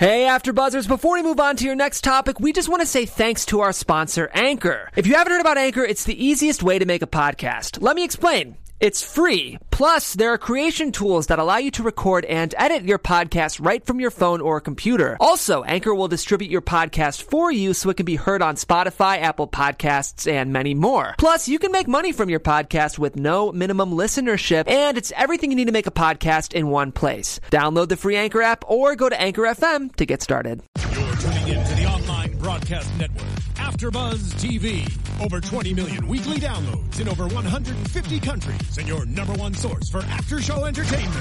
Hey, AfterBuzzers, before we move on to your next topic, we just want to say thanks to our sponsor, Anchor. If you haven't heard about Anchor, it's the easiest way to make a podcast. Let me explain. It's free. Plus, there are creation tools that allow you to record and edit your podcast right from your phone or computer. Also, Anchor will distribute your podcast for you so it can be heard on Spotify, Apple Podcasts, and many more. Plus, you can make money from your podcast with no minimum listenership, and it's everything you need to make a podcast in one place. Download the free Anchor app or go to Anchor FM to get started. You're tuning in to the online broadcast network, AfterBuzz TV. Over 20 million weekly downloads in over 150 countries, and your number one source for after-show entertainment.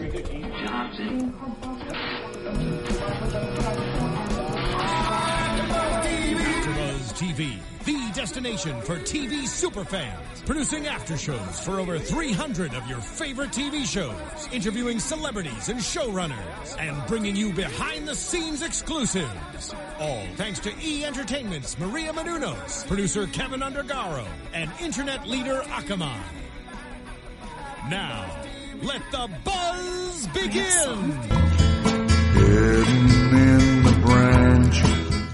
AfterBuzz TV, the destination for TV superfans. Producing after-shows for over 300 of your favorite TV shows. Interviewing celebrities and showrunners. And bringing you behind-the-scenes exclusives. All thanks to E! Entertainment's Maria Menounos, producer Kevin Undergaro, and internet leader Akamai. Now, let the buzz begin! Hidden in the branch.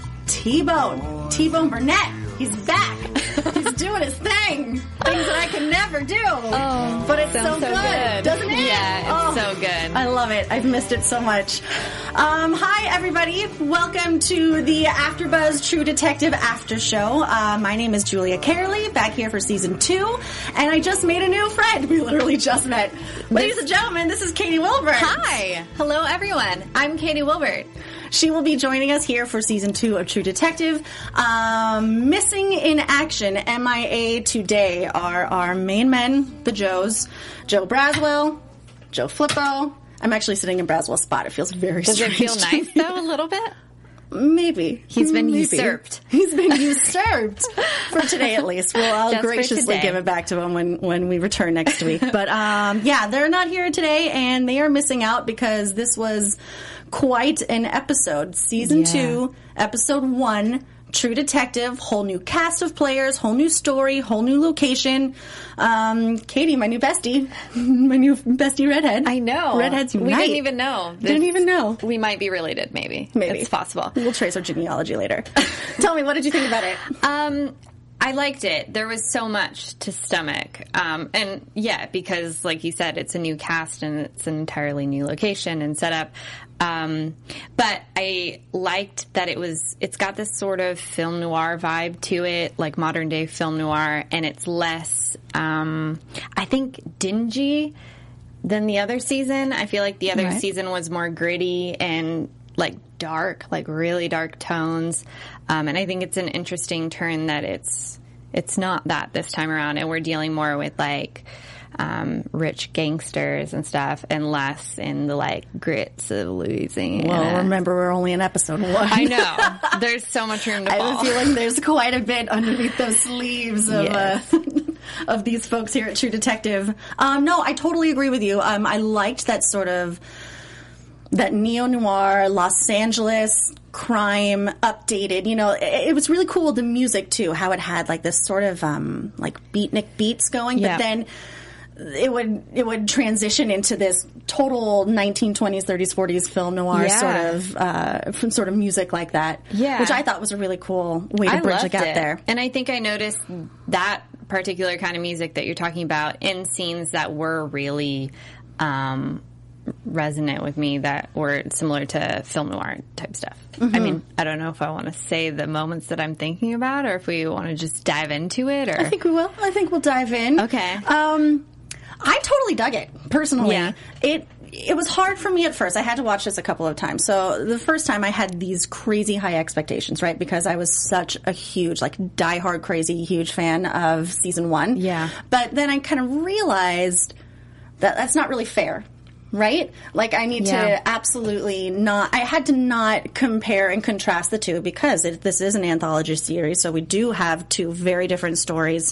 T-Bone Burnett. He's back. He's doing his thing. Things that I can never do. Oh, but it's so good, doesn't it? Yeah, it's so good. I love it. I've missed it so much. Hi, everybody. Welcome to the AfterBuzz True Detective After Show. My name is Julia Carely, back here for Season 2, and I just made a new friend. We literally just met. Ladies and gentlemen, this is Katie Wilbert. Hi. Hello, everyone. I'm Katie Wilbert. She will be joining us here for Season 2 of True Detective. Missing in action, MIA today, are our main men, the Joes. Joe Braswell, Joe Flippo. I'm actually sitting in Braswell's spot. It feels very strange. Does it feel nice, though, a little bit? Maybe. He's been usurped. He's been usurped. For today, at least. Well, I'll graciously give it back to him when we return next week. But, yeah, they're not here today, and they are missing out because this was quite an episode. Season 2, Episode 1, True Detective, whole new cast of players, whole new story, whole new location. Katie, my new bestie redhead. I know. Redheads unite. We didn't even know. Didn't even know. We might be related, maybe. Maybe. It's possible. We'll trace our genealogy later. Tell me, what did you think about it? I liked it. There was so much to stomach. And yeah, because like you said, it's a new cast and it's an entirely new location and setup. But I liked that it's got this sort of film noir vibe to it, like modern day film noir, and it's less, I think, dingy than the other season. I feel like the other season was more gritty and like dark, like really dark tones. And I think it's an interesting turn that it's not that this time around, and we're dealing more with like rich gangsters and stuff, and less in the like grits of Louisiana. Well, remember, we're only in episode 1. I know. There's so much room to fall. I have a feeling there's quite a bit underneath those sleeves of of these folks here at True Detective. No, I totally agree with you. I liked that sort of that neo-noir Los Angeles crime updated. You know, it was really cool, the music too, how it had like this sort of like beatnik beats going, but then it would transition into this total 1920s, 30s, 40s film noir sort of music like that, which I thought was a really cool way to bridge the gap there. And I think I noticed that particular kind of music that you're talking about in scenes that were really resonant with me, that were similar to film noir type stuff. Mm-hmm. I mean, I don't know if I want to say the moments that I'm thinking about, or if we want to just dive into it. Or I think we will. I think we'll dive in. Okay. I totally dug it, personally. Yeah. It was hard for me at first. I had to watch this a couple of times. So the first time I had these crazy high expectations, right? Because I was such a huge, like, diehard, crazy, huge fan of season 1. Yeah. But then I kind of realized that that's not really fair. Right? Like, I need to absolutely not... I had to not compare and contrast the two, because this is an anthology series, so we do have two very different stories.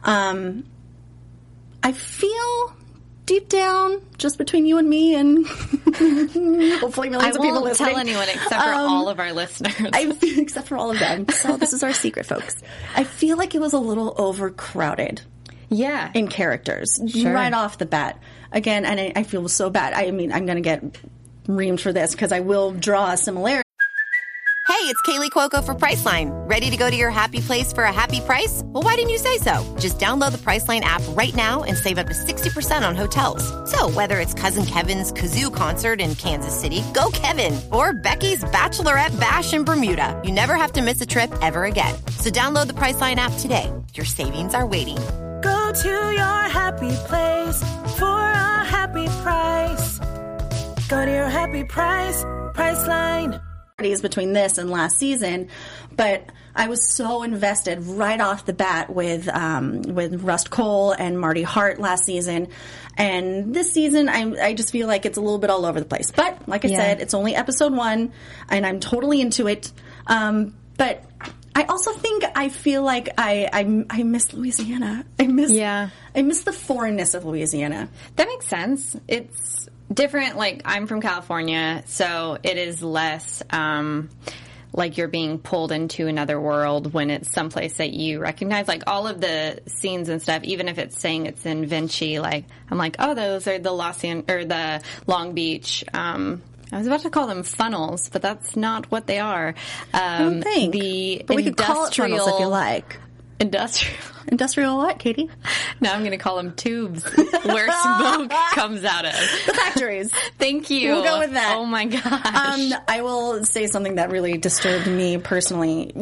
I feel deep down, just between you and me, and hopefully millions of people listening. I won't tell anyone except for all of our listeners. Except for all of them. So this is our secret, folks. I feel like it was a little overcrowded. Yeah. In characters. Sure. Right off the bat. Again, and I feel so bad. I mean, I'm going to get reamed for this because I will draw a similarity. Hey, it's Kaylee Cuoco for Priceline. Ready to go to your happy place for a happy price? Well, why didn't you say so? Just download the Priceline app right now and save up to 60% on hotels. So whether it's Cousin Kevin's Kazoo Concert in Kansas City, go Kevin, or Becky's Bachelorette Bash in Bermuda, you never have to miss a trip ever again. So download the Priceline app today. Your savings are waiting. Go to your happy place for a happy price. Go to your happy price, Priceline. Between this and last season, but I was so invested right off the bat with Rust Cole and Marty Hart last season, and this season I just feel like it's a little bit all over the place. But like I said, it's only episode 1, and I'm totally into it. But I also think I feel like I miss Louisiana. I miss the foreignness of Louisiana. That makes sense. It's different. Like, I'm from California, so it is less like you're being pulled into another world when it's someplace that you recognize. Like, all of the scenes and stuff, even if it's saying it's in Vinci, like, I'm like, oh, those are the Long Beach. I was about to call them funnels, but that's not what they are. I don't think. But we could call it funnels if you like. Industrial what, Katie? Now I'm going to call them tubes where smoke comes out of. The factories. Thank you. We'll go with that. Oh my gosh. I will say something that really disturbed me personally.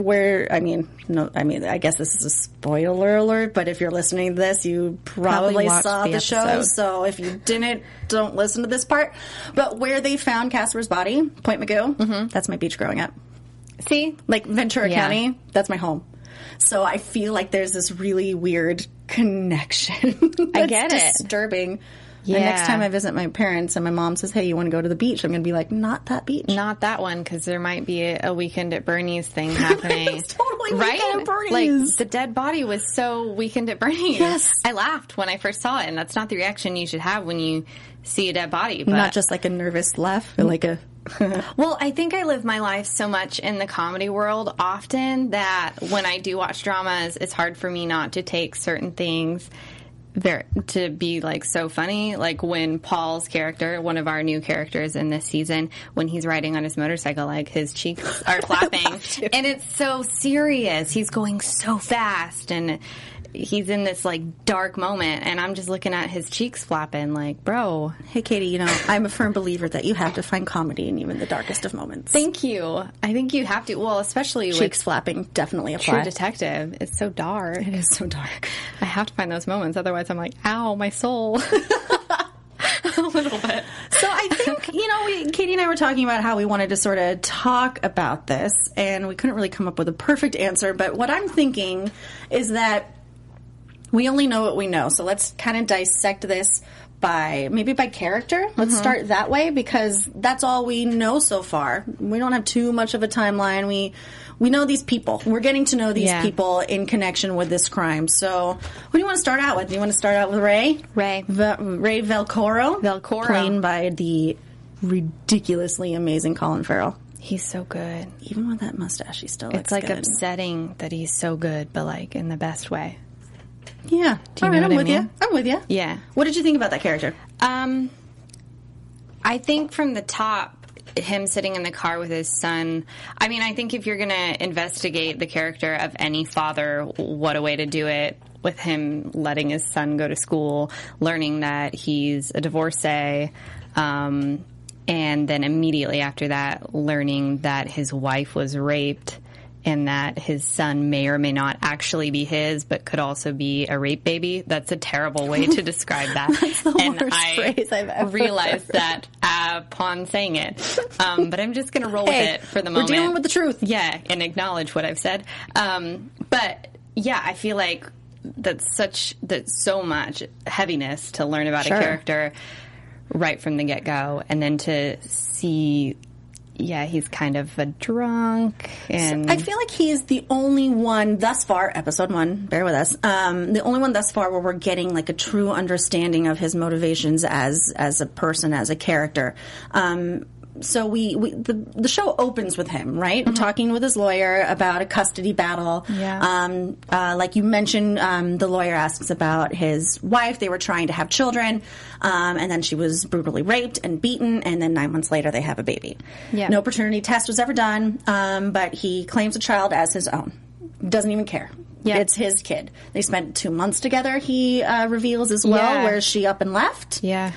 I guess this is a spoiler alert, but if you're listening to this, you probably saw the show. So if you didn't, don't listen to this part. But where they found Casper's body, Point Magoo, that's my beach growing up. See? Like Ventura County, that's my home. So I feel like there's this really weird connection. I get it. Disturbing. Yeah. The next time I visit my parents and my mom says, hey, you want to go to the beach? I'm going to be like, not that beach. Not that one, because there might be a Weekend at Bernie's thing happening. It's totally right? Weekend at Bernie's. Like, the dead body was so Weekend at Bernie's. Yes. I laughed when I first saw it, and that's not the reaction you should have when you see a dead body. But not just like a nervous laugh, or like a... Well, I think I live my life so much in the comedy world often that when I do watch dramas, it's hard for me not to take certain things to be like so funny. Like when Paul's character, one of our new characters in this season, when he's riding on his motorcycle, like his cheeks are flapping and it's so serious. He's going so fast and he's in this like dark moment and I'm just looking at his cheeks flapping like, bro. Hey, Katie, I'm a firm believer that you have to find comedy in even the darkest of moments. Thank you. I think you have to. Well, especially cheeks flapping definitely apply. True Detective. It's so dark. It is so dark. I have to find those moments. Otherwise, I'm like, ow, my soul. A little bit. So I think, Katie and I were talking about how we wanted to sort of talk about this, and we couldn't really come up with a perfect answer. But what I'm thinking is that we only know what we know. So let's kind of dissect this by character. Let's start that way because that's all we know so far. We don't have too much of a timeline. We know these people. We're getting to know these people in connection with this crime. So who do you want to start out with? Do you want to start out with Ray? Ray Velcoro. Velcoro. Played by the ridiculously amazing Colin Farrell. He's so good. Even with that mustache, he still looks It's like good. upsetting that he's so good, but like in the best way. Yeah. Do you know what I mean? I'm with you. Yeah. What did you think about that character? I think from the top, him sitting in the car with his son, I mean, I think if you're going to investigate the character of any father, what a way to do it, with him letting his son go to school, learning that he's a divorcee, and then immediately after that, learning that his wife was raped and that his son may or may not actually be his, but could also be a rape baby. That's a terrible way to describe that. That's the worst phrase I've ever realized that upon saying it. But I'm just going to roll with it for the moment. We're dealing with the truth. Yeah, and acknowledge what I've said. But yeah, I feel like that's so much heaviness to learn about a character right from the get-go, and then to see... Yeah, he's kind of a drunk, and I feel like he's the only one thus far, episode 1, bear with us, the only one thus far where we're getting like a true understanding of his motivations as a person, as a character. so the show opens with him, right? Talking with his lawyer about a custody battle. Yeah. Like you mentioned, the lawyer asks about his wife. They were trying to have children, and then she was brutally raped and beaten, and then 9 months later they have a baby. Yeah. No paternity test was ever done, but he claims the child as his own. Doesn't even care. Yeah. It's his kid. They spent 2 months together, he reveals as well. Yeah. Where is she up and left? Yeah.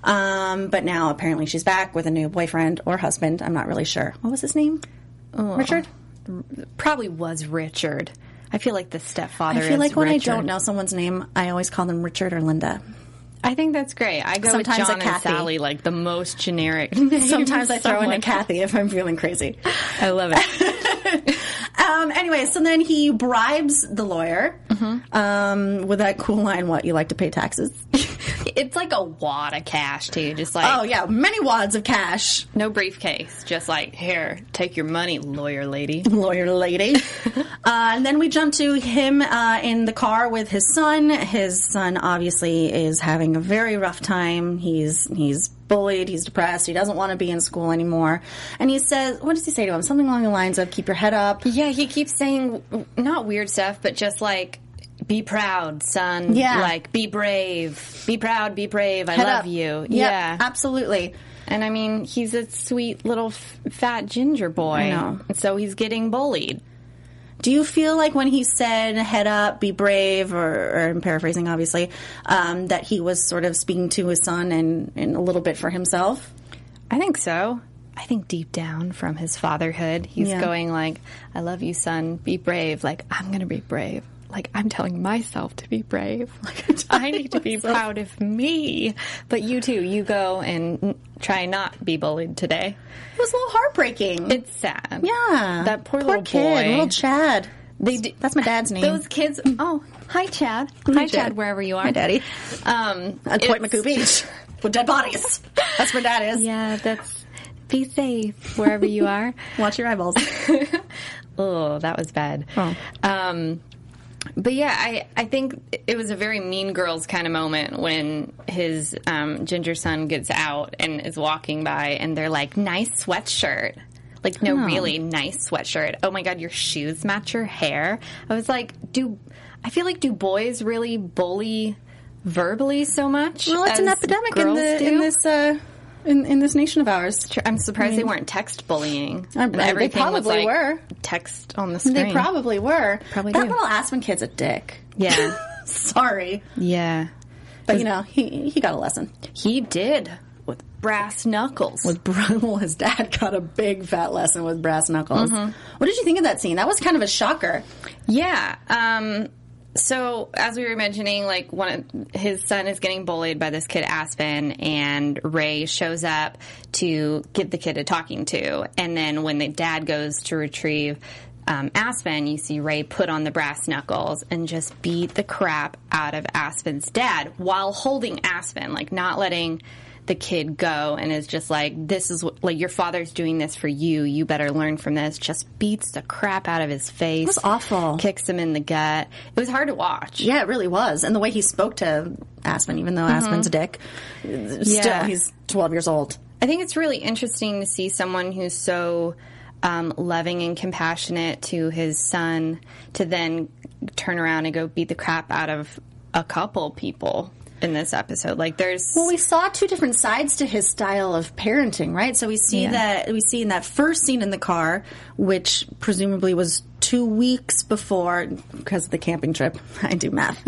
But now apparently she's back with a new boyfriend or husband. I'm not really sure. What was his name? Richard? Probably was Richard. I feel like the stepfather I feel like is when Richard. I don't know someone's name, I always call them Richard or Linda. I think that's great. I go Sometimes with a John and Kathy. Sally, like the most generic name. Sometimes I throw in a Someone- Kathy if I'm feeling crazy. I love it. Anyway, so then he bribes the lawyer with that cool line, what, you like to pay taxes? It's like a wad of cash, too. Just like, Oh, yeah, many wads of cash. no briefcase. Just like, here, take your money, lawyer lady. Lawyer lady. And then we jump to him in the car with his son. His son obviously is having a very rough time. He's bullied. He's depressed. He doesn't want to be in school anymore. And he says, what does he say to him? Something along the lines of, keep your head up. Yeah, he keeps saying, not weird stuff, but just like, be proud, son. Yeah. Like, be brave. Be proud, be brave. I Head love up. you. Yep, Yeah. absolutely. And I mean, he's a sweet little fat ginger boy. I know. And so he's getting bullied. Do you feel like when he said, head up, be brave, or I'm paraphrasing, obviously, that he was sort of speaking to his son and a little bit for himself? I think so. I think deep down from his fatherhood, he's Yeah. going like, I love you, son. Be brave. Like, I'm going to be brave. Like, I'm telling myself to be brave. Like, I need to be proud of me. But you too, you go and try not be bullied today. It was a little heartbreaking. It's sad. Yeah. That poor little kid, boy. little Chad. They do, That's my dad's name. those kids. Oh, hi, Chad. Hi, Chad, wherever you are. My daddy. At Point It's- McCoo Beach with dead bodies. That's where dad is. Yeah, that's. Be safe wherever you are. Watch your eyeballs. Oh, that was bad. Oh. But yeah, I think it was a very Mean Girls kind of moment when his ginger son gets out and is walking by, and they're like, "Nice sweatshirt." Like, no, really nice sweatshirt. Oh my God, your shoes match your hair. I was like, do boys really bully verbally so much? Well, it's an as epidemic girls do? in this nation of ours. I'm surprised they weren't text bullying. And they everything was probably like were. text on the screen. They probably were. Probably that do. little Aspen kid's a dick. Yeah. Sorry. Yeah. But, he got a lesson. He did with brass knuckles. Well, his dad got a big fat lesson with brass knuckles. Mm-hmm. What did you think of that scene? That was kind of a shocker. Yeah. So as we were mentioning, like his son is getting bullied by this kid Aspen, and Ray shows up to give the kid a talking to. And then when the dad goes to retrieve Aspen, you see Ray put on the brass knuckles and just beat the crap out of Aspen's dad while holding Aspen, like not letting the kid go, and is just like, this is like, your father's doing this for you. You better learn from this. Just beats the crap out of his face. It was awful. Kicks him in the gut. It was hard to watch. Yeah, it really was. And the way he spoke to Aspen, even though Aspen's a dick, still, he's 12 years old. I think it's really interesting to see someone who's so loving and compassionate to his son to then turn around and go beat the crap out of a couple people in this episode. Like, there's... Well, we saw two different sides to his style of parenting, right? So we see in that first scene in the car, which presumably was 2 weeks before, because of the camping trip. I do math.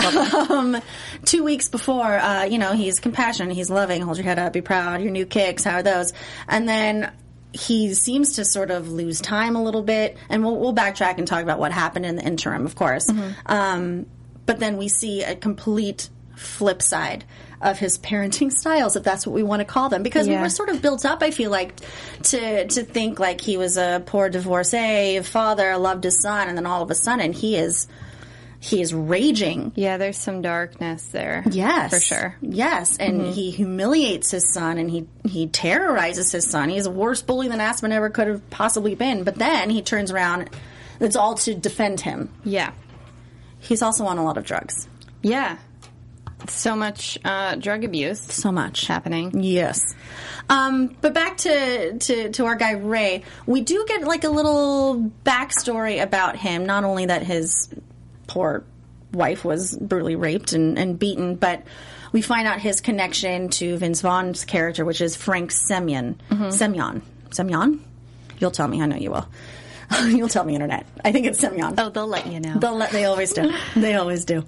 2 weeks before, he's compassionate, he's loving, hold your head up, be proud, your new kicks, how are those? And then he seems to sort of lose time a little bit, and we'll backtrack and talk about what happened in the interim, of course. But then we see a complete flip side of his parenting styles, if that's what we want to call them, because we were sort of built up, I feel like, to think like he was a poor divorcee father, loved his son, and then all of a sudden he is raging. Yeah, there's some darkness there. Yes, for sure. Yes, and he humiliates his son, and he terrorizes his son. He's a worse bully than Aspen ever could have possibly been. But then he turns around. It's all to defend him. Yeah. He's also on a lot of drugs. Yeah. So much drug abuse. So much happening. Yes. But back to our guy Ray, we do get like a little backstory about him. Not only that his poor wife was brutally raped and beaten, but we find out his connection to Vince Vaughn's character, which is Frank Semyon. Semyon? You'll tell me. I know you will. You'll tell me, Internet. I think it's Semyon. Oh, they'll let you know. They always do. They always do.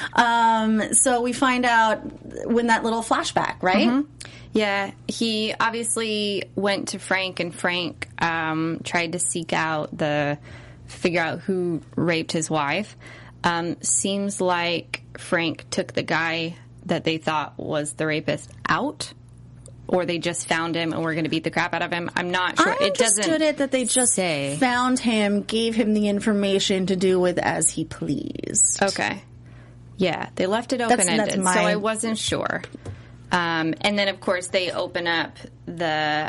So we find out when that little flashback, right? Mm-hmm. Yeah, he obviously went to Frank, and Frank tried to figure out who raped his wife. Seems like Frank took the guy that they thought was the rapist out, or they just found him and were going to beat the crap out of him. I'm not sure. I understood it that they just found him, gave him the information to do with as he pleased. Okay. Yeah, they left it open-ended, so I wasn't sure. And then, of course, they open up it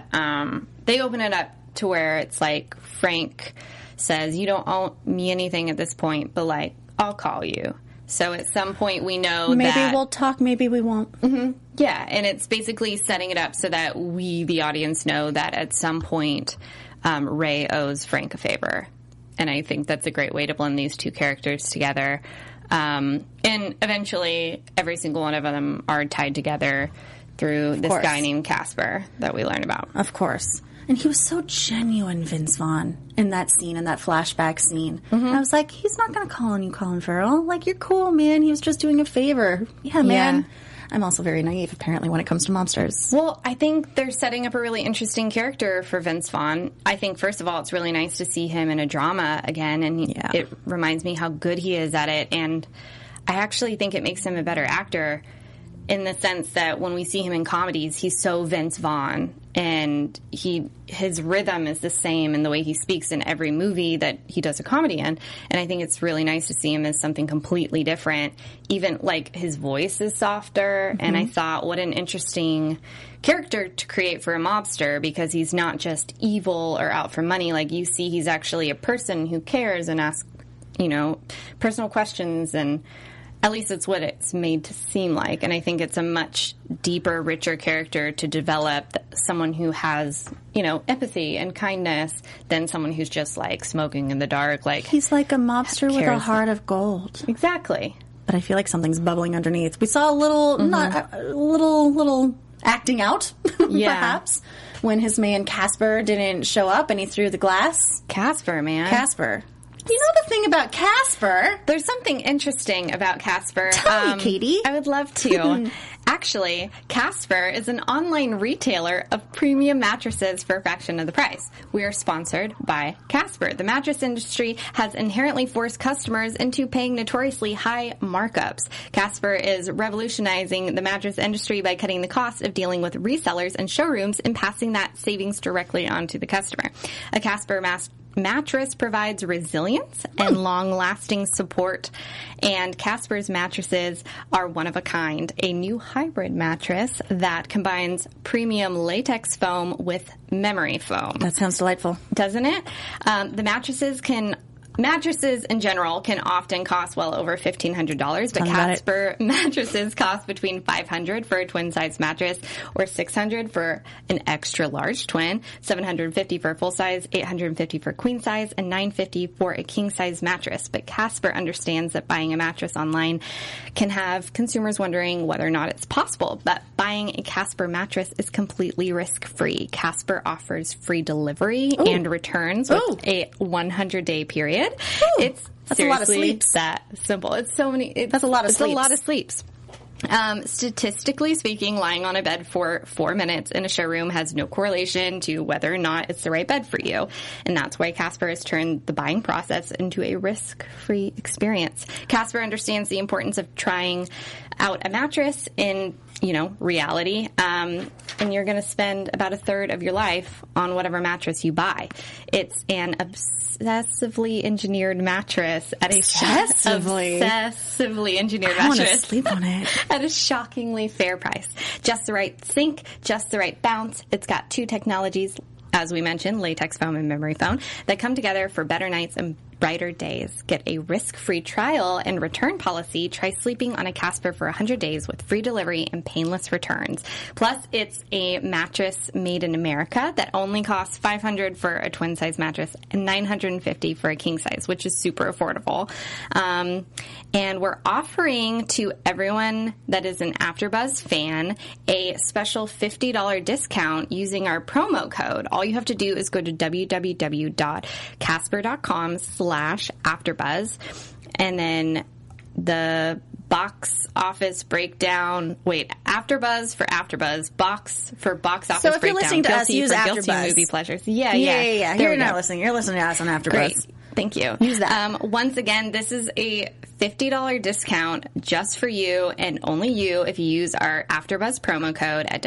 up to where it's like Frank says, you don't owe me anything at this point, but, like, I'll call you. So at some point we know that... Maybe we'll talk, maybe we won't. Mm-hmm. Yeah, and it's basically setting it up so that we, the audience, know that at some point Ray owes Frank a favor. And I think that's a great way to blend these two characters together. And eventually every single one of them are tied together through this guy named Casper that we learn about. Of course. And he was so genuine, Vince Vaughn, in that scene, in that flashback scene. Mm-hmm. I was like, he's not going to call on you, Colin Farrell. Like, you're cool, man. He was just doing a favor. Yeah, man. Yeah. I'm also very naive, apparently, when it comes to mobsters. Well, I think they're setting up a really interesting character for Vince Vaughn. I think, first of all, it's really nice to see him in a drama again, and it reminds me how good he is at it. And I actually think it makes him a better actor in the sense that when we see him in comedies, he's so Vince Vaughn, and his rhythm is the same in the way he speaks in every movie that he does a comedy in. And I think it's really nice to see him as something completely different. Even, like, his voice is softer, and I thought, what an interesting character to create for a mobster, because he's not just evil or out for money. Like, you see he's actually a person who cares and asks, personal questions, and at least it's what it's made to seem like. And I think it's a much deeper, richer character to develop someone who has, empathy and kindness than someone who's just, like, smoking in the dark. Like, he's like a mobster with a heart of gold. Exactly. But I feel like something's bubbling underneath. We saw a little, little acting out, perhaps, when his man Casper didn't show up and he threw the glass. Casper, man. Casper. You know the thing about Casper? There's something interesting about Casper. Tell me, Katie. I would love to. Actually, Casper is an online retailer of premium mattresses for a fraction of the price. We are sponsored by Casper. The mattress industry has inherently forced customers into paying notoriously high markups. Casper is revolutionizing the mattress industry by cutting the cost of dealing with resellers and showrooms and passing that savings directly on to the customer. A Casper mattress provides resilience and long-lasting support, and Casper's mattresses are one of a kind. A new hybrid mattress that combines premium latex foam with memory foam. That sounds delightful. Doesn't it? The Mattresses in general can often cost well over $1,500, but Casper mattresses cost between $500 for a twin-size mattress or $600 for an extra-large twin, $750 for a full-size, $850 for queen-size, and $950 for a king-size mattress. But Casper understands that buying a mattress online can have consumers wondering whether or not it's possible, but buying a Casper mattress is completely risk-free. Casper offers free delivery and returns with a 100-day period. It's that's a lot of sleeps. That simple. It's so many. That's a lot of sleeps. A lot of sleeps. Statistically speaking, lying on a bed for 4 minutes in a showroom has no correlation to whether or not it's the right bed for you. And that's why Casper has turned the buying process into a risk-free experience. Casper understands the importance of trying out a mattress in, reality. And you're going to spend about a third of your life on whatever mattress you buy. It's an obsessively engineered mattress at a obsessively engineered mattress. I want to sleep on it. At a shockingly fair price. Just the right sink, just the right bounce. It's got two technologies, as we mentioned, latex foam and memory foam, that come together for better nights and brighter days. Get a risk-free trial and return policy. Try sleeping on a Casper for 100 days with free delivery and painless returns. Plus, it's a mattress made in America that only costs $500 for a twin-size mattress and $950 for a king-size, which is super affordable. And we're offering to everyone that is an AfterBuzz fan a special $50 discount using our promo code. All you have to do is go to www.casper.com/AfterBuzz, and then the box office breakdown. Wait, AfterBuzz for AfterBuzz, box for box office breakdown. So if you're listening to us, use guilty AfterBuzz. movie pleasures. Yeah. You're not listening. You're listening to us on AfterBuzz. Great. Thank you. Use that. Once again, this is a $50 discount just for you and only you if you use our AfterBuzz promo code at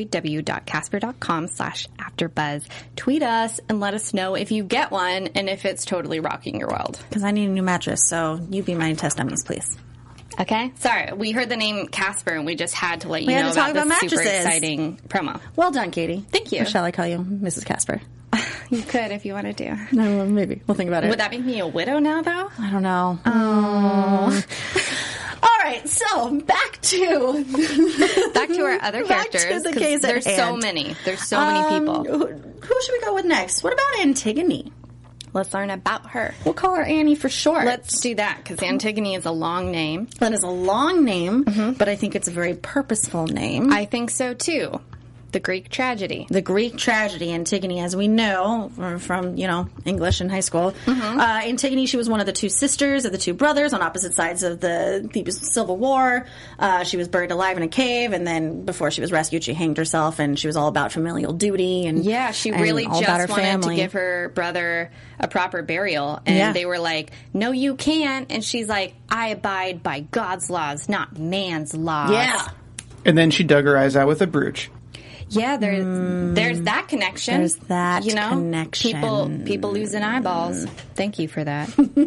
www.casper.com/AfterBuzz. Tweet us and let us know if you get one and if it's totally rocking your world. Because I need a new mattress, so you be my test dummies, please. Okay? Sorry, we heard the name Casper and we just had to let you We had know to talk about about this super mattresses. exciting promo. Well done, Katie. Thank you. Or shall I call you Mrs. Casper? You could if you wanted to. No, maybe. We'll think about it. Would that make me a widow now, though? I don't know. Oh. All right, so back to our other back characters. to the 'cause case at there's so hand. many. There's so many people. Who should we go with next? What about Antigone? Let's learn about her. We'll call her Annie for short. Let's do that, because Antigone is a long name. That is a long name, but I think it's a very purposeful name. I think so, too. The Greek tragedy. The Greek tragedy, Antigone, as we know from, English in high school. Antigone, she was one of the two sisters of the two brothers on opposite sides of the Civil War. She was buried alive in a cave, and then before she was rescued, she hanged herself, and she was all about familial duty. And yeah, she and really all about just her wanted family. to give her brother a proper burial, and they were like, no, you can't. And she's like, I abide by God's laws, not man's laws. Yeah. And then she dug her eyes out with a brooch. Yeah, there's that connection. There's that connection. People losing eyeballs. Thank you for that.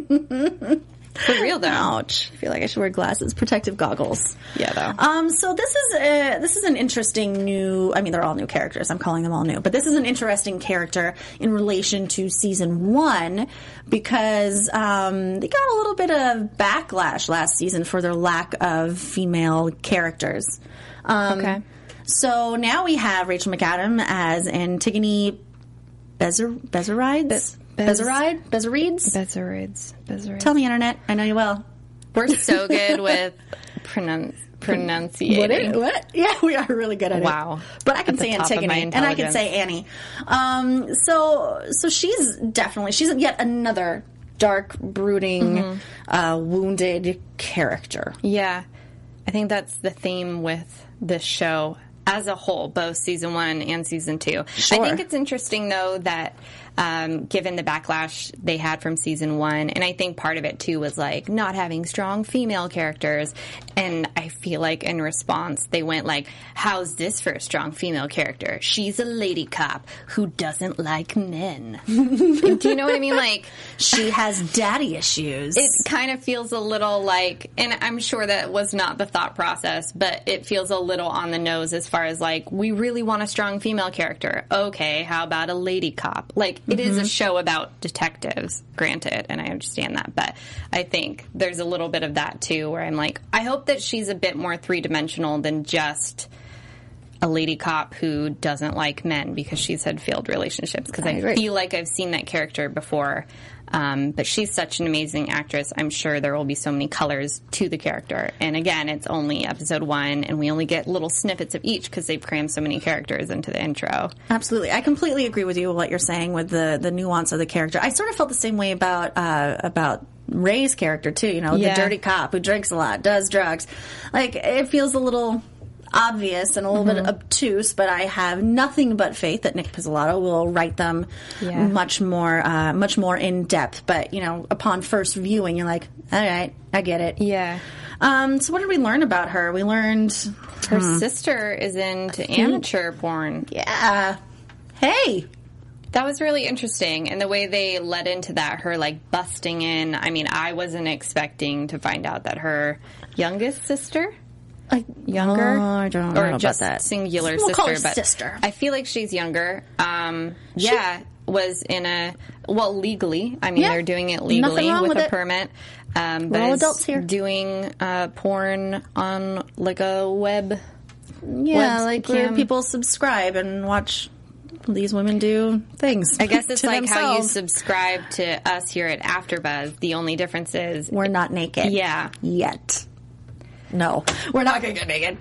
For real, though. Ouch. I feel like I should wear glasses, protective goggles. Yeah, though. So this is an interesting new. I mean, they're all new characters. I'm calling them all new, but this is an interesting character in relation to season 1 because they got a little bit of backlash last season for their lack of female characters. Okay. So now we have Rachel McAdam as Antigone Bezzarides? Bezzarides. Tell me, Internet. I know you will. We're so good with pronunciating. What? Yeah, we are really good at it. Wow. But I can At the say top of my Antigone, and I can say Annie. So she's yet another dark, brooding, wounded character. Yeah. I think that's the theme with this show as a whole, both season 1 and season 2. Sure. I think it's interesting, though, that given the backlash they had from season 1, and I think part of it, too, was, like, not having strong female characters, and I feel like in response, they went, like, how's this for a strong female character? She's a lady cop who doesn't like men. Do you know what I mean? Like, she has daddy issues. it kind of feels a little like, and I'm sure that was not the thought process, but it feels a little on the nose as far as, like, we really want a strong female character. Okay, how about a lady cop? Like, it is a show about detectives, granted, and I understand that, but I think there's a little bit of that, too, where I'm like, I hope that she's a bit more three-dimensional than just a lady cop who doesn't like men because she's had failed relationships, because I feel like I've seen that character before. But she's such an amazing actress. I'm sure there will be so many colors to the character. And again, it's only episode 1, and we only get little snippets of each because they've crammed so many characters into the intro. Absolutely. I completely agree with you with what you're saying with the nuance of the character. I sort of felt the same way about Ray's character, too. The dirty cop who drinks a lot, does drugs. Like, it feels a little obvious and a little bit obtuse, but I have nothing but faith that Nick Pizzolatto will write them much more in depth. But upon first viewing, you're like, all right, I get it. Yeah. So what did we learn about her? We learned her sister is into amateur porn. Yeah. Hey. That was really interesting, and the way they led into that, her, like, busting in. I mean, I wasn't expecting to find out that her youngest sister, younger, I don't know or about just that. singular We'll sister, call her but sister. I feel like she's younger. Yeah, was legally. I mean, Yeah. they're doing it Nothing legally wrong with with a it. permit. But We're all is adults here. doing porn on like a web. Yeah, Webcam. like where people subscribe and watch these women do things. I guess it's to like how you themselves. subscribe to us here at AfterBuzz. The only difference is We're not naked. Yeah. Yet. No, we're not going to get naked.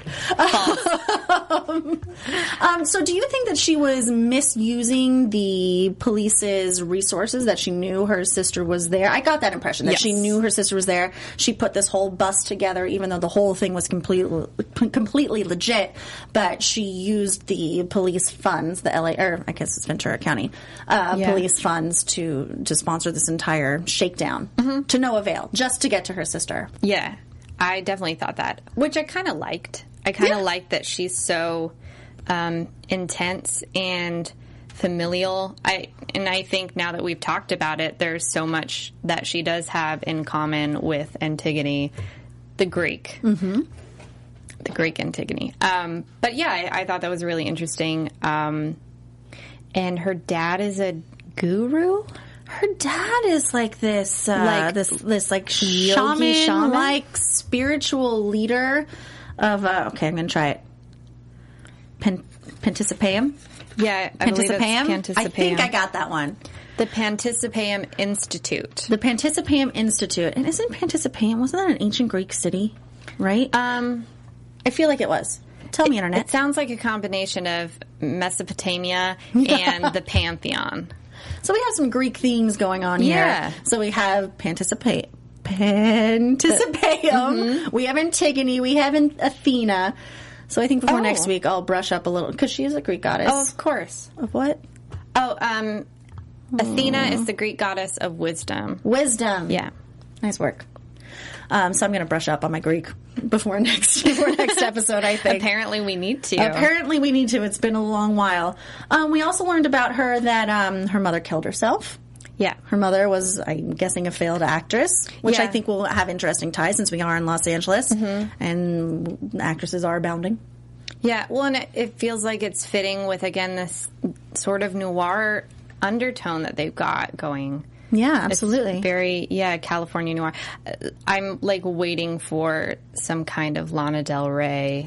So do you think that she was misusing the police's resources, that she knew her sister was there? I got that impression, that Yes. she knew her sister was there. She put this whole bus together, even though the whole thing was completely legit, but she used the police funds, the LA, or I guess it's Ventura County, police funds to sponsor this entire shakedown to no avail, just to get to her sister. Yeah, I definitely thought that, which I kind of liked. I kind of liked that she's so intense and familial. I think now that we've talked about it, there's so much that she does have in common with Antigone, the Greek. Mm-hmm. The Greek Antigone. But yeah, I thought that was really interesting. And her dad is a guru? Her dad is like this, this like Yogi shaman? like spiritual leader of. Okay, I'm going to try it. Pantisipam. Yeah, I believe it's Pantisipam. I think I got that one. The Pantisipam Institute. The Pantisipam Institute, and isn't Pantisipam? Wasn't that an ancient Greek city? Right. I feel like it was. Tell me, internet. It sounds like a combination of Mesopotamia and the Pantheon. So we have some Greek themes going on here. Yeah. So we have Pantisipam. We have Antigone. We have Athena. So I think before next week I'll brush up a little, because she is a Greek goddess. Oh, of course. Of what? Oh, Athena is the Greek goddess of wisdom. Wisdom. Yeah. Nice work. So I'm going to brush up on my Greek before next episode, I think. Apparently we need to. Apparently we need to. It's been a long while. We also learned about her that her mother killed herself. Yeah. Her mother was, I'm guessing, a failed actress, which I Yeah. think will have interesting ties since we are in Los Angeles, and actresses are abounding. Yeah, well, and it feels like it's fitting with, again, this sort of noir undertone that they've got going. Yeah, absolutely. It's very, California noir. I'm, like, waiting for some kind of Lana Del Rey-esque.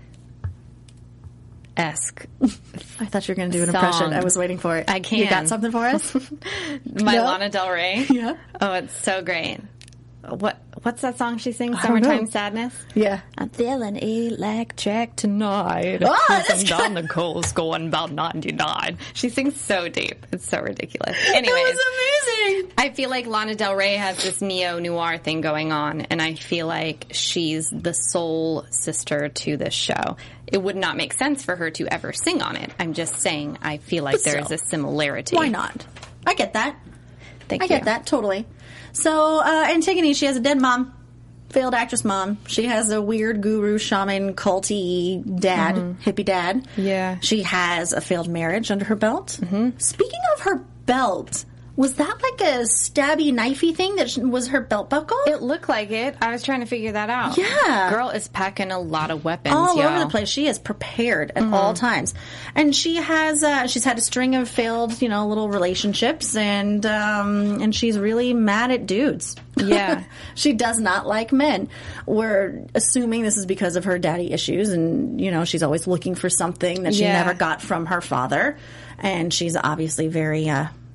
I thought you were going to do an song. impression. I was waiting for it. I can. You got something for us? My No? Lana Del Rey? Yeah. Oh, it's so great. What's that song she sings? I don't know. Summertime Sadness? Yeah. I'm feeling electric tonight. Oh, Cruising down the coast going about 99. She sings so deep. It's so ridiculous. Anyways. It was amazing. I feel like Lana Del Rey has this neo-noir thing going on, and I feel like she's the soul sister to this show. It would not make sense for her to ever sing on it. I'm just saying I feel like But there is still. a similarity. Why not? I get that. Thank I you. get that, totally. So, Antigone, she has a dead mom. Failed actress mom. She has a weird guru, shaman, culty dad, hippie dad. Yeah. She has a failed marriage under her belt. Mm-hmm. Speaking of her belt, was that like a stabby, knifey thing that was her belt buckle? It looked like it. I was trying to figure that out. Yeah. Girl is packing a lot of weapons, all yo. over the place. She is prepared at all times, and she has she's had a string of failed, little relationships, and she's really mad at dudes. Yeah. She does not like men. We're assuming this is because of her daddy issues, and she's always looking for something that she Yeah. never got from her father, and she's obviously very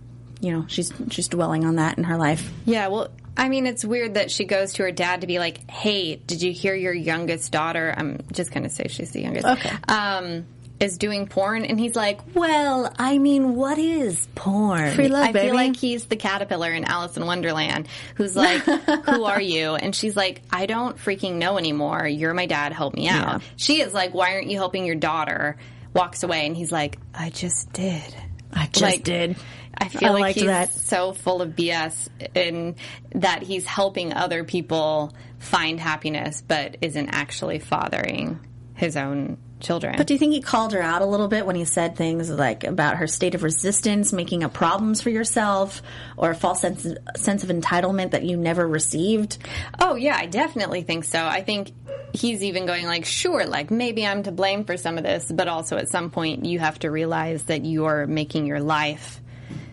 she's dwelling on that in her life. Yeah, well, I mean, it's weird that she goes to her dad to be like, hey, did you hear your youngest daughter? I'm just going to say she's the youngest. Okay. Is doing porn, and he's like, well, I mean, what is porn? Free love, I baby. feel like he's the caterpillar in Alice in Wonderland who's like, who are you? And she's like, I don't freaking know anymore. You're my dad. Help me out. Yeah. She is like, why aren't you helping your daughter? Walks away, and he's like, I just did. I just did. I feel I like liked he's that. so full of BS in that he's helping other people find happiness, but isn't actually fathering his own children. But do you think he called her out a little bit when he said things like about her state of resistance, making up problems for yourself, or a false sense of entitlement that you never received? Oh, yeah, I definitely think so. I think he's even going like, sure, like maybe I'm to blame for some of this, but also at some point you have to realize that you are making your life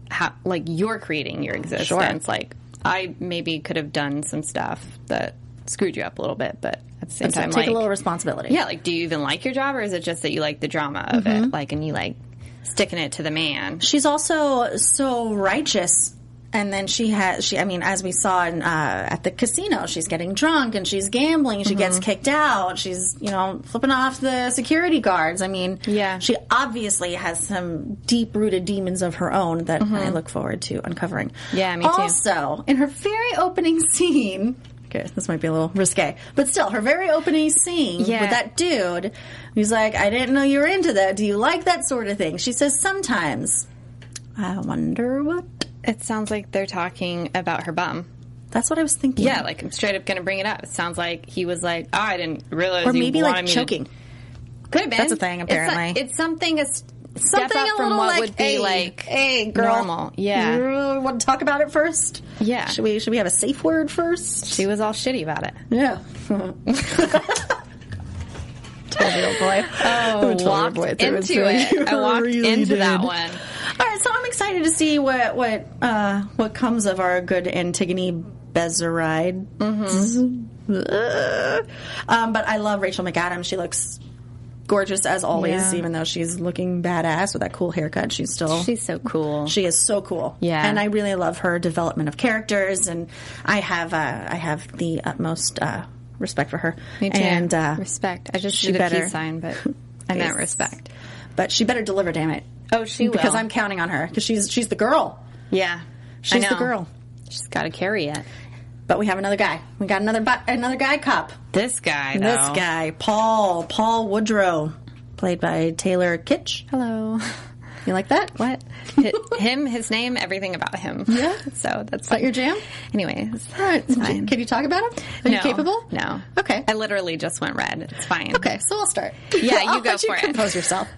like you're creating your existence. Like I maybe could have done some stuff that screwed you up a little bit, but at the same time, take a little responsibility. Yeah, like do you even like your job, or is it just that you like the drama of it, like, and you like sticking it to the man? She's also so righteous. And then as we saw at the casino, she's getting drunk and she's gambling. She gets kicked out. She's, flipping off the security guards. I mean, she obviously has some deep-rooted demons of her own that I look forward to uncovering. Yeah, me too. Also, in her very opening scene, okay, this might be a little risque, but still, her very opening scene with that dude, he's like, I didn't know you were into that. Do you like that sort of thing? She says, sometimes. I wonder what. It sounds like they're talking about her bum. That's what I was thinking. Yeah, like I'm straight up going to bring it up. It sounds like he was like, oh, I didn't realize or maybe you wanted like me choking. Could have been. That's a thing, apparently. It's something a step something up a from little what like, would be like hey, girl, normal. Yeah. You want to talk about it first? Yeah. Should we have a safe word first? She was all shitty about it. Yeah. 12-year-old boy. Oh, walked into it. I walked into that one. All right, so I'm excited to see what comes of our good Antigone Bezeride. But I love Rachel McAdams. She looks gorgeous as always, even though she's looking badass with that cool haircut. She's so cool. She is so cool. Yeah, and I really love her development of characters, and I have the utmost respect for her. Me too. And respect. I just did a peace sign, but I meant respect. But she better deliver, damn it. Oh, she will. Because I'm counting on her. Because she's the girl. Yeah. She's the girl. She's got to carry it. But we have another guy. We got another guy cop. This guy, though. This guy, Paul Woodrow, played by Taylor Kitsch. Hello. You like that? What? His name, everything about him. Yeah. So that's that your jam? Anyways. All right. It's fine. Can you talk about him? Are you capable? No. Okay. I literally just went red. It's fine. Okay, so I'll start. Yeah, you go let for it. Compose yourself.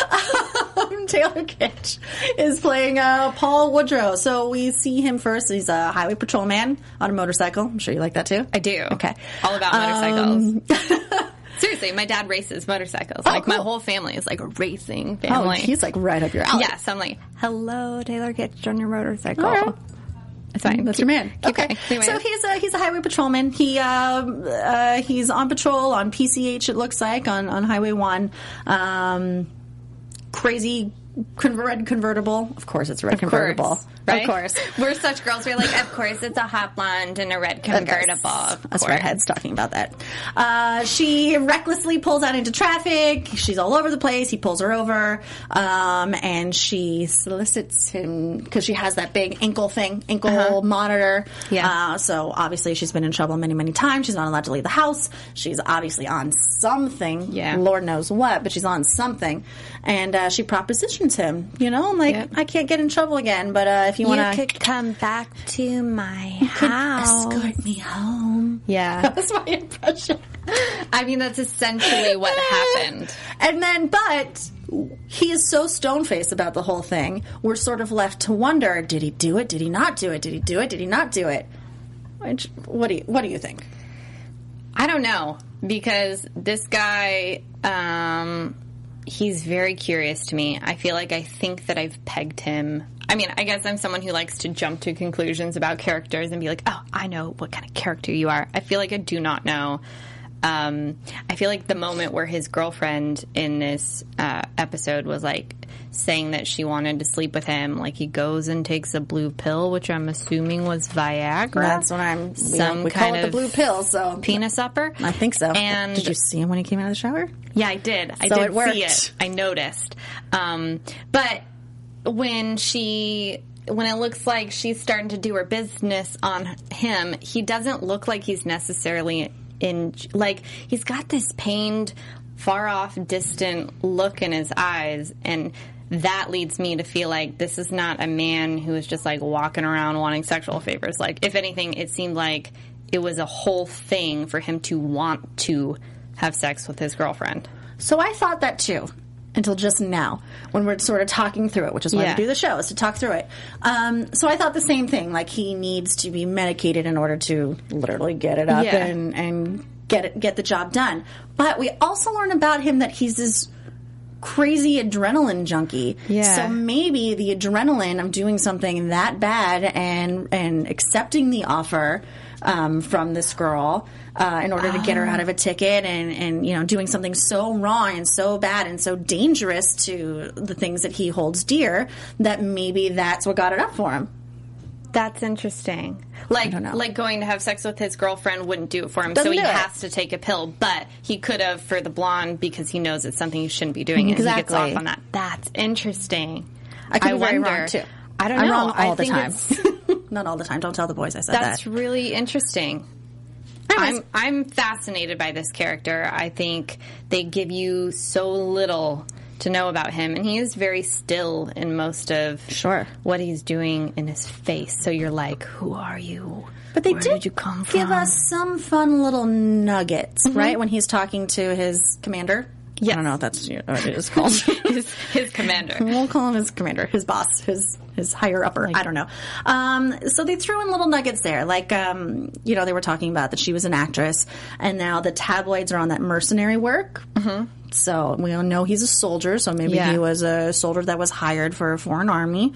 Taylor Kitsch is playing Paul Woodrow. So we see him first. He's a highway patrolman on a motorcycle. I'm sure you like that too. I do. Okay. All about motorcycles. Seriously, my dad races motorcycles. Like, cool. my whole family is like a racing family. Oh, he's like right up your alley. Yes, I'm like, hello, Taylor Kitsch on your motorcycle. All right. It's fine. That's your man. Okay. Anyway. So he's a highway patrolman. He's on patrol on PCH, it looks like, on Highway 1. Crazy red convertible. Of course, it's a red convertible. Right? Of course. We're such girls. We're like, of course, it's a hot blonde and a red convertible. Us redheads talking about that. She recklessly pulls out into traffic. She's all over the place. He pulls her over. And she solicits him because she has that big ankle monitor. Yeah. So obviously she's been in trouble many, many times. She's not allowed to leave the house. She's obviously on something. Yeah. Lord knows what, but she's on something. And she propositions him, I can't get in trouble again, but if you want to come back to my house, escort me home. Yeah. That's my impression. I mean, that's essentially what happened. And then, but he is so stone-faced about the whole thing, we're sort of left to wonder, did he do it? Did he not do it? Did he do it? Did he not do it? What do you think? I don't know, because this guy, he's very curious to me. I feel like I think that I've pegged him. I mean, I guess I'm someone who likes to jump to conclusions about characters and be like, oh, I know what kind of character you are. I feel like I do not know. I feel like the moment where his girlfriend in this episode was like saying that she wanted to sleep with him, like he goes and takes a blue pill, which I'm assuming was Viagra. That's what we call it the blue pill. So penis upper. I think so. And did you see him when he came out of the shower? Yeah, I did. I did see it. I noticed. But when it looks like she's starting to do her business on him, he doesn't look like he's necessarily he's got this pained, far off, distant look in his eyes, and that leads me to feel like this is not a man who is just like walking around wanting sexual favors. Like, if anything, it seemed like it was a whole thing for him to want to have sex with his girlfriend. So I thought that too, until just now, when we're sort of talking through it, which is why we do the show, is to talk through it. So I thought the same thing, like he needs to be medicated in order to literally get it up and get the job done. But we also learn about him that he's this crazy adrenaline junkie. Yeah. So maybe the adrenaline of doing something that bad and accepting the offer from this girl in order to get her out of a ticket and you know, doing something so wrong and so bad and so dangerous to the things that he holds dear, that maybe that's what got it up for him. That's interesting. Like going to have sex with his girlfriend wouldn't do it for him, so he has to take a pill. But he could have for the blonde because he knows it's something he shouldn't be doing, and he gets off on that. That's interesting. I could be very wrong too. I don't know. I'm wrong all I the think time. Not all the time. Don't tell the boys I said that. That's really interesting. I'm fascinated by this character. I think they give you so little to know about him, and he is very still in most of what he's doing in his face. So you're like, who are you? But they did you come from? Give us some fun little nuggets, right? When he's talking to his commander. Yes. I don't know if that's what it is called. his commander. We'll call him his commander, his boss, his higher upper. I don't know. So they threw in little nuggets there. Like, you know, they were talking about that she was an actress, and now the tabloids are on that mercenary work. Mm-hmm. So we all know he's a soldier, so maybe he was a soldier that was hired for a foreign army.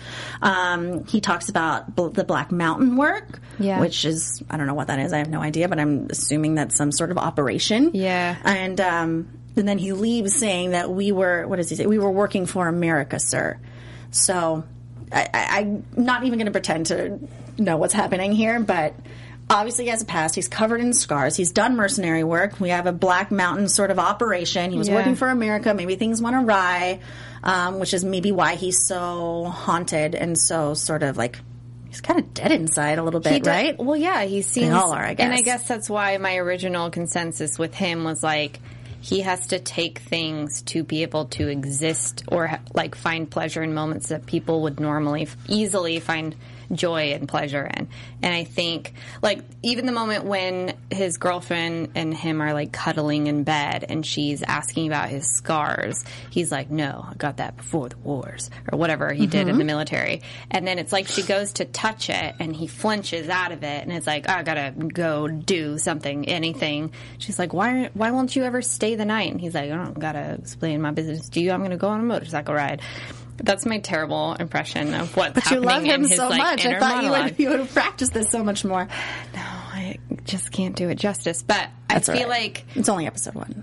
He talks about the Black Mountain work, which is, I don't know what that is. I have no idea, but I'm assuming that's some sort of operation. Yeah. And then he leaves saying that we were, what does he say? We were working for America, sir. So I'm not even going to pretend to know what's happening here, but obviously he has a past. He's covered in scars. He's done mercenary work. We have a Black Mountain sort of operation. He was working for America. Maybe things went awry, which is maybe why he's so haunted and so sort of like, he's kind of dead inside a little bit, right? Well, yeah, he seems... They all are, I guess. And I guess that's why my original consensus with him was like, he has to take things to be able to exist or like find pleasure in moments that people would normally easily find joy and pleasure in. And I think, like, even the moment when his girlfriend and him are, like, cuddling in bed and she's asking about his scars, he's like, no, I got that before the wars, or whatever he did in the military. And then it's like she goes to touch it and he flinches out of it and it's like, oh, I gotta go do something, anything. She's like, why won't you ever stay the night? And he's like, I don't gotta explain my business to you. I'm gonna go on a motorcycle ride. That's my terrible impression of what's happening. But you love him in his, so like, much. I thought you would have practiced this so much more. No, I just can't do it justice. But That's I feel like it's only episode 1.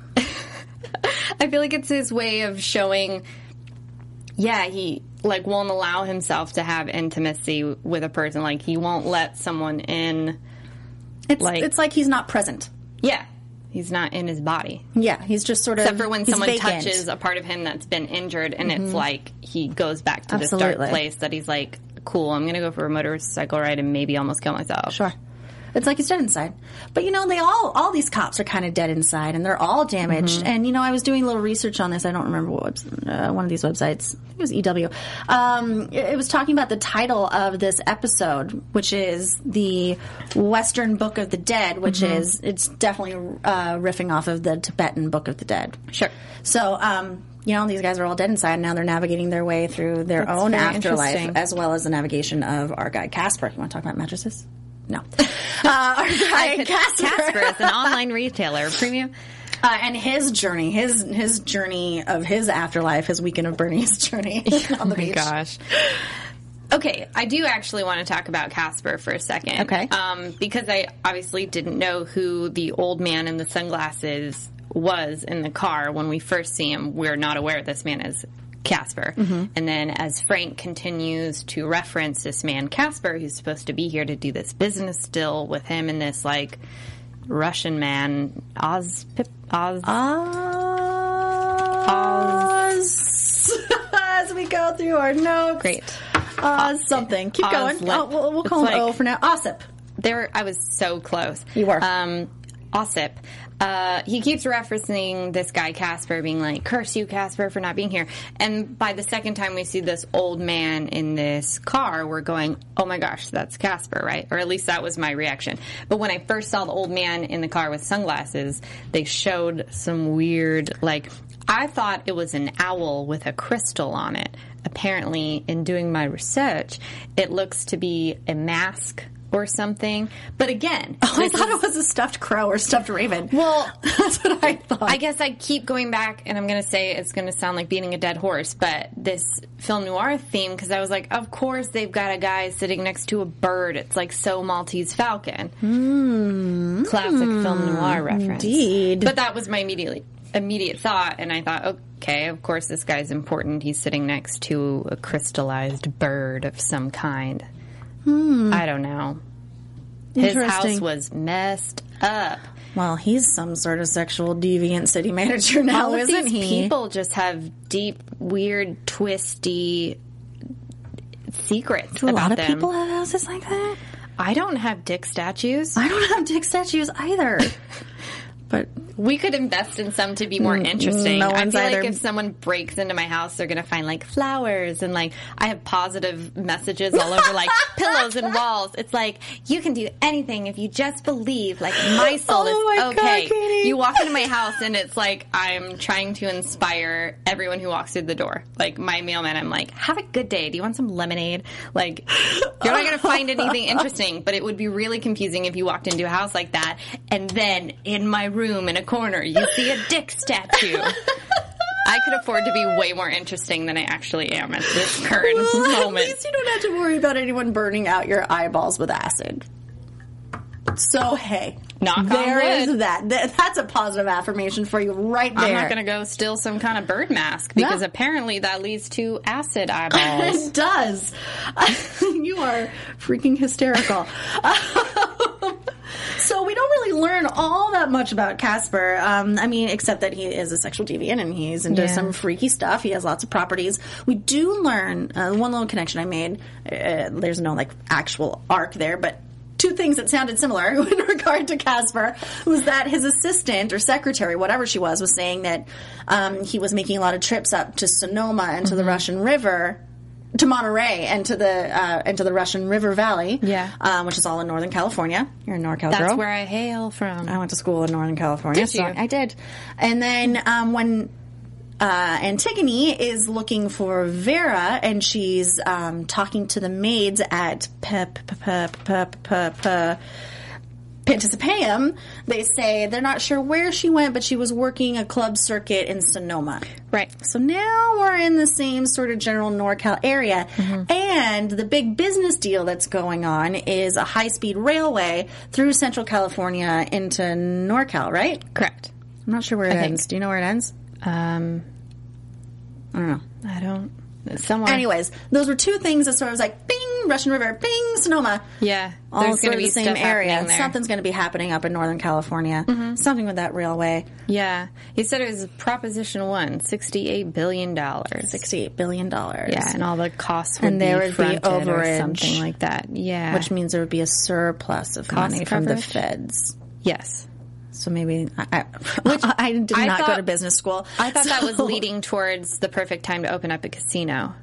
I feel like it's his way of showing. Yeah, he like won't allow himself to have intimacy with a person. Like he won't let someone in. It's like he's not present. Yeah. He's not in his body. Yeah, he's just sort of... Except for when someone vacant. touches a part of him that's been injured, and it's like he goes back to this dark place that he's like, cool, I'm going to go for a motorcycle ride and maybe almost kill myself. Sure. It's like he's dead inside. But, you know, all these cops are kind of dead inside, and they're all damaged. And, you know, I was doing a little research on this. I don't remember what one of these websites. I think it was EW. It was talking about the title of this episode, which is the Western Book of the Dead, which is, it's definitely riffing off of the Tibetan Book of the Dead. Sure. So, you know, these guys are all dead inside, and now they're navigating their way through their own afterlife, as well as the navigation of our guy Casper. You want to talk about mattresses? No. Our guy Casper is an online retailer, premium. And his journey, his journey of his afterlife, his Weekend of Bernie's journey on the beach. Oh my gosh. Okay, I do actually want to talk about Casper for a second. Okay. Because I obviously didn't know who the old man in the sunglasses was in the car when we first see him. We're not aware this man is Casper. And then as Frank continues to reference this man Casper, who's supposed to be here to do this business deal with him and this like Russian man Oz as we go through our notes. Great. Something. Keep going. We'll call him O for now. Ossip. I was so close. You were. Ossip. He keeps referencing this guy Casper, being like, curse you, Casper, for not being here. And by the second time we see this old man in this car, we're going, oh my gosh, that's Casper, right? Or at least that was my reaction. But when I first saw the old man in the car with sunglasses, they showed some weird, like, I thought it was an owl with a crystal on it. Apparently, in doing my research, it looks to be a mask or something. But again, I thought it was a stuffed crow or stuffed raven. Well, that's what I thought. I guess I keep going back, and I'm going to say it's going to sound like beating a dead horse, but this film noir theme, because I was like, of course they've got a guy sitting next to a bird. It's like so Maltese Falcon. Classic film noir reference. Indeed. But that was my immediate thought, and I thought, okay, of course this guy's important. He's sitting next to a crystallized bird of some kind. I don't know. His house was messed up. Well, he's some sort of sexual deviant city manager now, All of isn't these he? people just have deep, weird, twisty secrets Do a about lot of them. people have houses like that? I don't have dick statues. I don't have dick statues either. But We could invest in some to be more interesting. no I one's feel either. like if someone breaks into my house, they're going to find like flowers and like I have positive messages all over like pillows and walls. It's like you can do anything if you just believe. Like my soul Oh my is okay. God, Katie. You walk into my house and it's like I'm trying to inspire everyone who walks through the door. Like my mailman, I'm like, have a good day. Do you want some lemonade? Like you're not going to find anything interesting, but it would be really confusing if you walked into a house like that and then in my room in a corner you see a dick statue. I could afford to be way more interesting than I actually am at this current at moment. least you don't have to worry about anyone burning out your eyeballs with acid. So, hey. Knock on there wood. is that. That's a positive affirmation for you right there. I'm not going to go steal some kind of bird mask because No. apparently that leads to acid eyeballs. It does. You are freaking hysterical. So we don't really learn all that much about Casper. I mean, except that he is a sexual deviant and he's into some freaky stuff. He has lots of properties. We do learn one little connection I made. There's no like actual arc there, but two things that sounded similar in regard to Casper was that his assistant or secretary, whatever she was saying that he was making a lot of trips up to Sonoma and to the Russian River. To Monterey and to the Russian River Valley, which is all in Northern California. You're a NorCal That's girl. where I hail from. I went to school in Northern California. Did you? I did. And then when Antigone is looking for Vera, and she's talking to the maids at Panticepaeum, they say they're not sure where she went, but she was working a club circuit in Sonoma. Right. So now we're in the same sort of general NorCal area. And the big business deal that's going on is a high-speed railway through Central California into NorCal, right? Correct. I'm not sure where it ends. Do you know where it ends? I don't know. I don't. Somewhere. Anyways, those were two things that sort of was like, bing, Russian River, bing, Sonoma. Yeah. All There's sort going to of be the same stuff area. happening there. Something's going to be happening up in Northern California. Something with that railway. Yeah. He said it was Proposition 1, $68 billion. $68 billion. Yeah, and all the costs would And there be would be fronted or overage. something like that. Yeah. Which means there would be a surplus of Cost money from the coverage? feds. Yes. So maybe I did I not go thought- to business school. I thought that was So- leading towards the perfect time to open up a casino.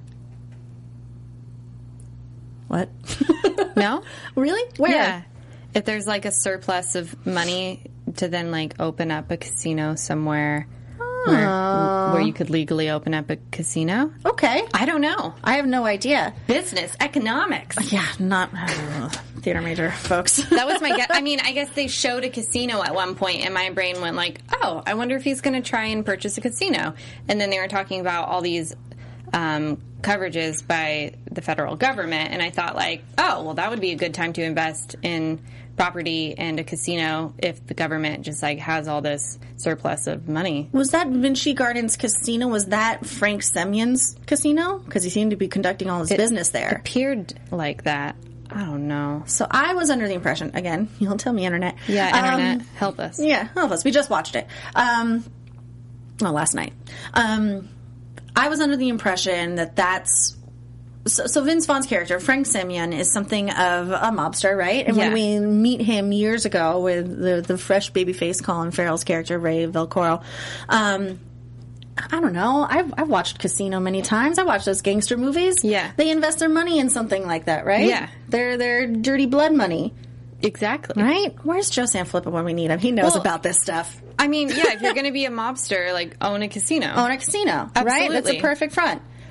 What? No? Really? Where? Yeah. If there's like a surplus of money to then like open up a casino somewhere where you could legally open up a casino. Okay. I don't know. I have no idea. Business, economics. Yeah, not theater major folks. That was my guess. I mean, I guess they showed a casino at one point, and my brain went like, oh, I wonder if he's going to try and purchase a casino. And then they were talking about all these coverages by the federal government, and I thought like, oh, well, that would be a good time to invest in property and a casino if the government just like has all this surplus of money. Was that Vinci Gardens Casino? Was that Frank Semyon's casino? Because he seemed to be conducting all his business there. Appeared like that. I don't know. So I was under the impression, again, you'll tell me, Internet. Yeah, Internet, help us. Yeah, help us. We just watched it. Last night. I was under the impression that that's... So Vince Vaughn's character, Frank Semyon, is something of a mobster, right? And when we meet him years ago with the fresh babyface Colin Farrell's character, Ray Velcoro, I don't know. I've watched Casino many times. I watched those gangster movies. Yeah. They invest their money in something like that, right? Yeah. They're dirty blood money. Exactly. Right? Where's Joe Sanfilippo when we need him? He knows about this stuff. I mean, yeah, if you're going to be a mobster, like, own a casino. Own a casino, right? That's a Absolutely. perfect front.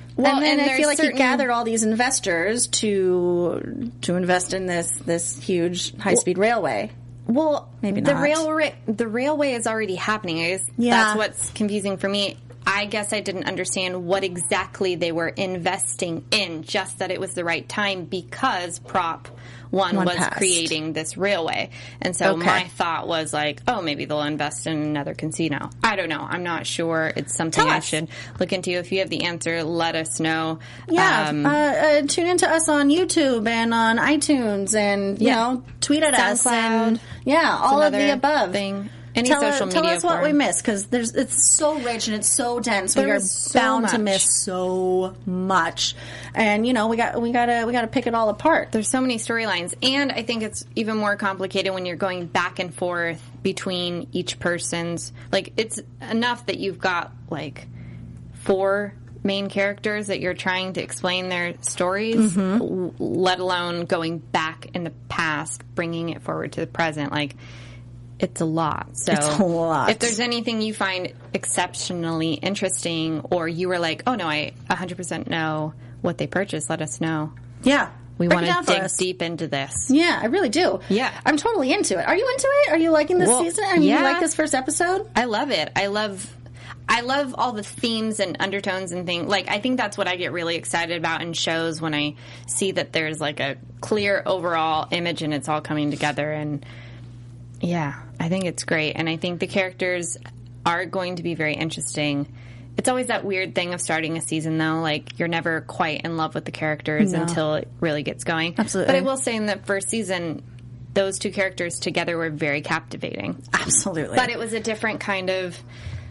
Well, and then I there's feel like certain- he gathered all these investors to invest in this huge high-speed railway. Well, Maybe the not. the railway is already happening. I guess Yeah. that's what's confusing for me. I guess I didn't understand what exactly they were investing in, just that it was the right time because Prop 1 was passed. creating this railway. And so Okay. my thought was like, oh, maybe they'll invest in another casino. I don't know. I'm not sure. It's something Tell I us. should look into. If you have the answer, let us know. Yeah, tune into us on YouTube and on iTunes, and you know, tweet at us, and all of the another above. thing. Any tell social tell media us what we forum. missed, because it's so rich and it's so dense. We There are is so bound to much. miss so much, and you know we gotta pick it all apart. There's so many storylines, and I think it's even more complicated when you're going back and forth between each person's. Like, it's enough that you've got like 4 main characters that you're trying to explain their stories, let alone going back in the past, bringing it forward to the present. Like, it's a lot. So It's a lot. if there's anything you find exceptionally interesting, or you were like, oh no, I 100% know what they purchased, let us know. Yeah, We break want it down to for dig us. deep into this. Yeah, I really do. Yeah. I'm totally into it. Are you into it? Are you liking this Well, season? I mean, yeah. you like this first episode? I love it. I love all the themes and undertones and things. Like, I think that's what I get really excited about in shows, when I see that there's like a clear overall image and it's all coming together. And yeah, I think it's great. And I think the characters are going to be very interesting. It's always that weird thing of starting a season, though. Like, you're never quite in love with the characters until it really gets going. Absolutely. But I will say, in the first season, those 2 characters together were very captivating. Absolutely. But it was a different kind of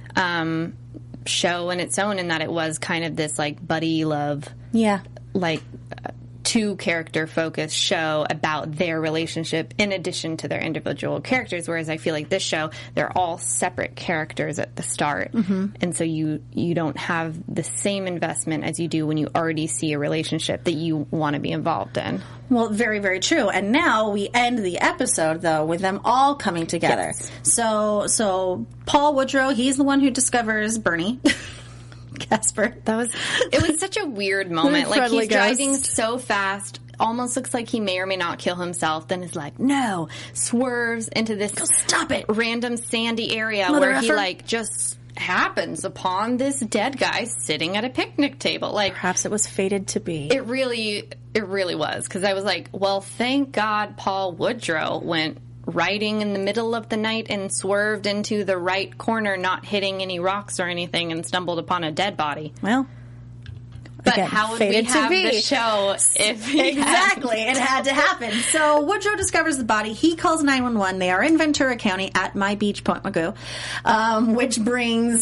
show in its own, in that it was kind of this like buddy love, yeah. like 2 character focused show about their relationship in addition to their individual characters. Whereas I feel like this show, they're all separate characters at the start, and so you don't have the same investment as you do when you already see a relationship that you want to be involved in. Well, very, very true. And now we end the episode, though, with them all coming together. Yes. So Paul Woodrow, he's the one who discovers Bernie. Casper. It was such a weird moment. Like, Friendly he's driving ghost. so fast, almost looks like he may or may not kill himself, then is like, no, swerves into this stop it. random sandy area Mother where he effer. like just happens upon this dead guy sitting at a picnic table. Like, Perhaps it was fated to be. it really was, because I was like, well, thank God Paul Woodrow went riding in the middle of the night and swerved into the right corner, not hitting any rocks or anything, and stumbled upon a dead body. Well, But again, how would we fated to have be. the show if he Exactly. It had to happen. So Woodrow discovers the body. He calls 911. They are in Ventura County at My Beach, Point Magoo, which brings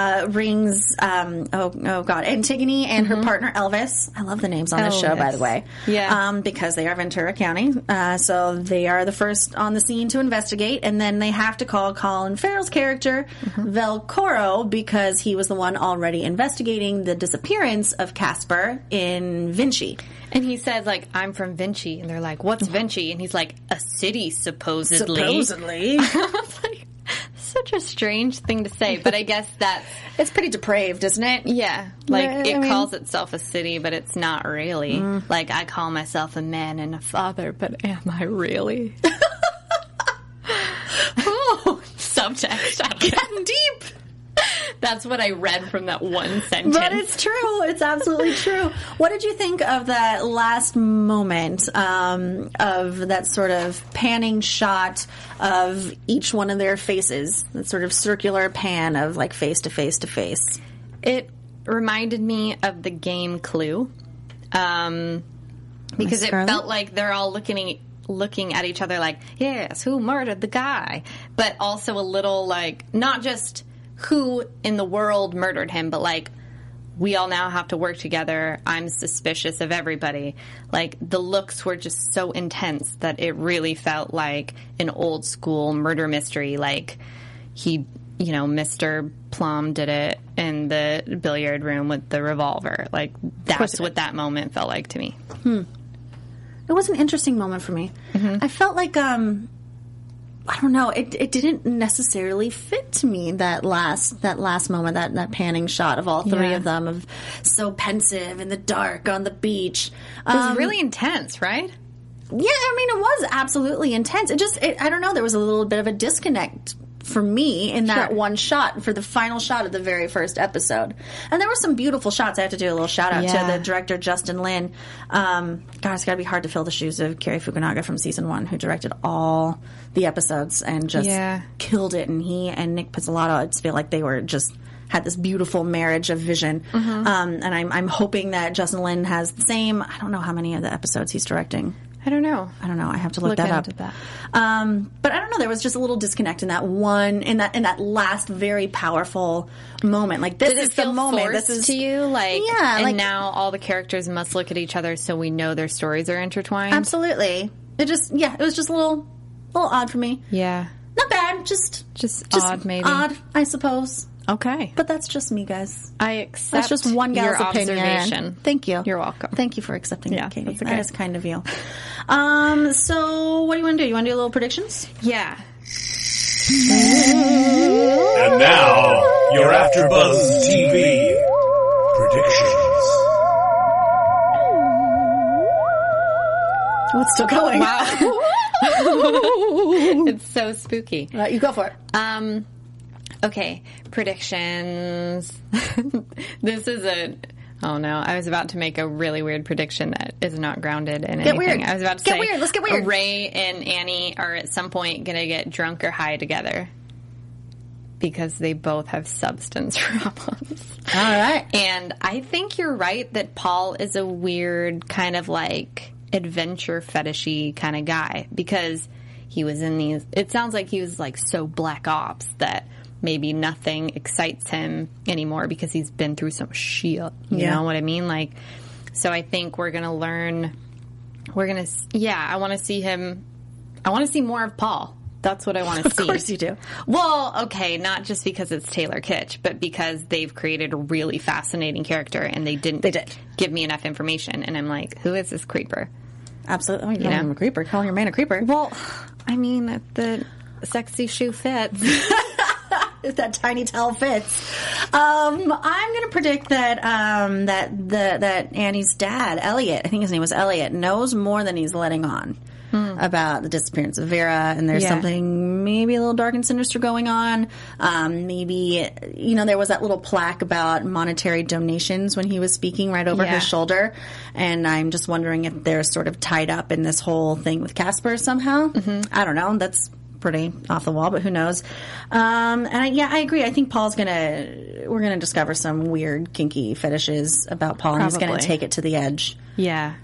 Antigone and her partner Elvis. I love the names on this show, by the way. Yeah. Because they are Ventura County. So they are the first on the scene to investigate, and then they have to call Colin Farrell's character, Velcoro, because he was the one already investigating the disappearance of Casper in Vinci. And he said, like, I'm from Vinci. And they're like, what's Vinci? And he's like, a city, supposedly. Supposedly. I was like, such a strange thing to say. But I guess that's, It's pretty depraved, isn't it? yeah. Like, Yeah, it I mean- calls itself a city, but it's not really. Like, I call myself a man and a father, but am I really? Oh, Subtext. I don't know. getting deep. That's what I read from that one sentence. But it's true. It's absolutely true. What did you think of that last moment of that sort of panning shot of each one of their faces? That sort of circular pan of like face to face to face. It reminded me of the game Clue, because it Scarlet? felt like they're all looking at each other like, yes, who murdered the guy? But also a little like, not just who in the world murdered him, but like, we all now have to work together. I'm suspicious of everybody. Like, the looks were just so intense that it really felt like an old school murder mystery. Like, Mr. Plum did it in the billiard room with the revolver. Like, that's what that moment felt like to me. It was an interesting moment for me. I felt like I don't know. It didn't necessarily fit to me that last moment, that panning shot of all three of them, of so pensive in the dark on the beach. It was really intense, right? Yeah, I mean, it was absolutely intense. I don't know. There was a little bit of a disconnect for me in that one shot, for the final shot of the very first episode. And there were some beautiful shots. I have to do a little shout out to the director, Justin Lin. God, it's got to be hard to fill the shoes of Cary Fukunaga from season 1, who directed all the episodes and just killed it. And he and Nick Pizzolatto, I just feel like they were just had this beautiful marriage of vision. And I'm hoping that Justin Lin has the same. I don't know how many of the episodes he's directing. I don't know. I have to look that up. But I don't know. There was just a little disconnect in that that last very powerful moment. Like, this is the moment. This is to you, like, and now all the characters must look at each other so we know their stories are intertwined. Absolutely. It was just a little odd for me. Yeah. Not bad. Just odd, maybe. Odd, I suppose. Okay. But that's just me, guys. I accept that's just one gal's your opinion. Observation. Thank you. You're welcome. Thank you for accepting that, Katie. That's okay. That is kind of you. So what do you want to do? You want to do a little predictions? Yeah. And now, your AfterBuzz TV predictions. Oh, it's still going. Wow. It's so spooky. All right, you go for it. Okay, predictions. This is oh no, I was about to make a really weird prediction that is not grounded in anything. Weird. I was about to say, weird. Let's get weird. Ray and Annie are at some point going to get drunk or high together because they both have substance problems. All right. And I think you're right that Paul is a weird kind of like adventure fetishy kind of guy, because he was in these, it sounds like he was like so black ops that maybe nothing excites him anymore because he's been through so much shit. You know what I mean? Like, so I think we're going to learn, I want to see him, I want to see more of Paul. That's what I want to see. Of course you do. Well, okay, not just because it's Taylor Kitsch, but because they've created a really fascinating character and they did give me enough information. And I'm like, who is this creeper? Absolutely. Oh, you're calling him a creeper. Calling your man a creeper. Well, I mean, the sexy shoe fits. If that tiny towel fits. I'm going to predict that that Annie's dad, Elliot, I think his name was Elliot, knows more than he's letting on about the disappearance of Vera, and there's something maybe a little dark and sinister going on. Maybe, there was that little plaque about monetary donations when he was speaking right over his shoulder, and I'm just wondering if they're sort of tied up in this whole thing with Casper somehow. I don't know. That's pretty off the wall, but who knows? And I agree. I think we're gonna discover some weird kinky fetishes about Paul, and he's gonna take it to the edge. Yeah.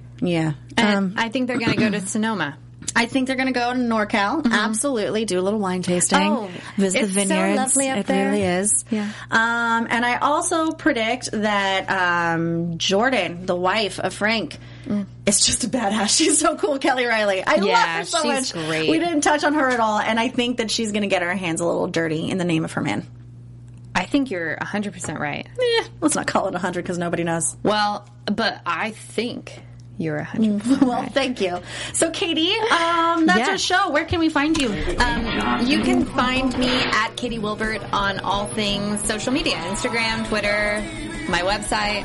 And I think they're gonna go to Sonoma. I think they're going to go to NorCal. Absolutely. Do a little wine tasting. Visit the vineyards. So lovely up there. It really is. Yeah. And I also predict that Jordan, the wife of Frank, is just a badass. She's so cool, Kelly Riley. I love her so much. She's great. We didn't touch on her at all, and I think that she's going to get her hands a little dirty in the name of her man. I think you're 100% right. Let's not call it 100 because nobody knows. Well, but I think you're 100%. Well, thank you. So, Katie, that's our show. Where can we find you? You can find me at Katie Wilbert on all things social media: Instagram, Twitter, my website.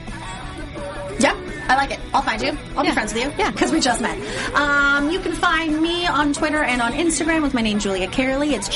Yep, I like it. I'll find you. I'll be friends with you. Yeah, because we just met. You can find me on Twitter and on Instagram with my name, Julia Carley. It's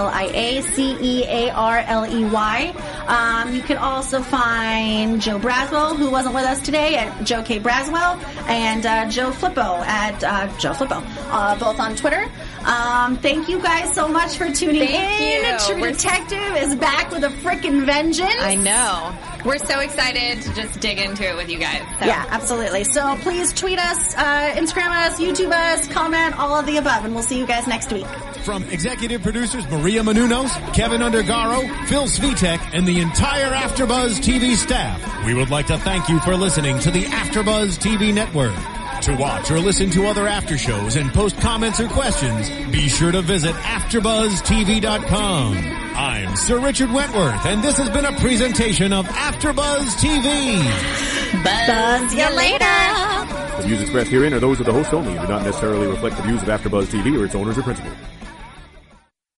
JuliaCarley. You can also find Joe Braswell, who wasn't with us today, at Joe K. Braswell, and Joe Flippo at Joe Flippo, both on Twitter. Thank you guys so much for tuning in. True Detective is back with a frickin' vengeance. I know. We're so excited to just dig into it with you guys. So. Yeah, absolutely. So please tweet us, Instagram us, YouTube us, comment, all of the above, and we'll see you guys next week. From executive producers Maria Menounos, Kevin Undergaro, Phil Svitek, and the entire AfterBuzz TV staff, we would like to thank you for listening to the AfterBuzz TV network. To watch or listen to other after shows and post comments or questions, be sure to visit AfterBuzzTV.com. I'm Sir Richard Wentworth, and this has been a presentation of AfterBuzz TV. Buzz you later. The views expressed herein are those of the host only and do not necessarily reflect the views of AfterBuzz TV or its owners or principals.